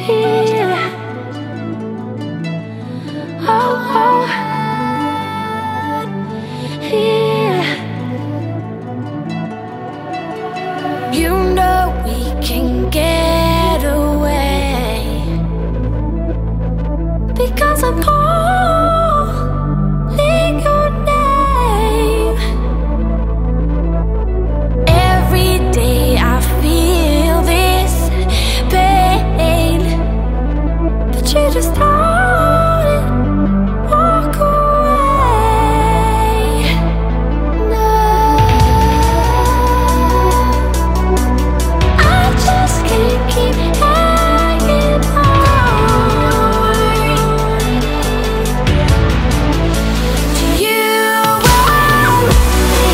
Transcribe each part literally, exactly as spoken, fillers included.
Yeah. Oh, oh. Yeah. You know we can get away because I'm calling your name. Every day I feel this pain, but you just don't walk away. No, I just can't keep hanging on to you and me.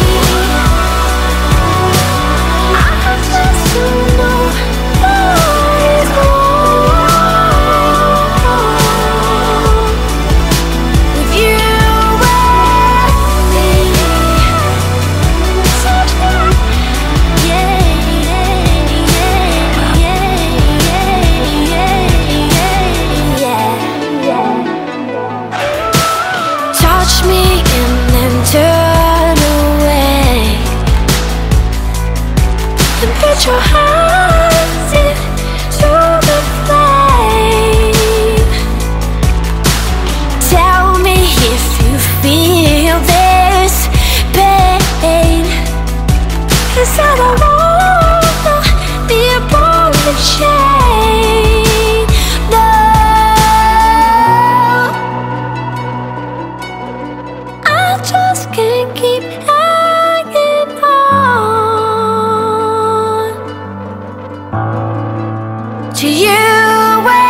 I just don't know what is wrong with you and me. Yeah, yeah, yeah, yeah, yeah. Touch me and then turn away and put your hands into the flame. Tell me if you feel this pain, 'cause I don't wanna be a ball and chain. No, I just can't keep hanging on to you.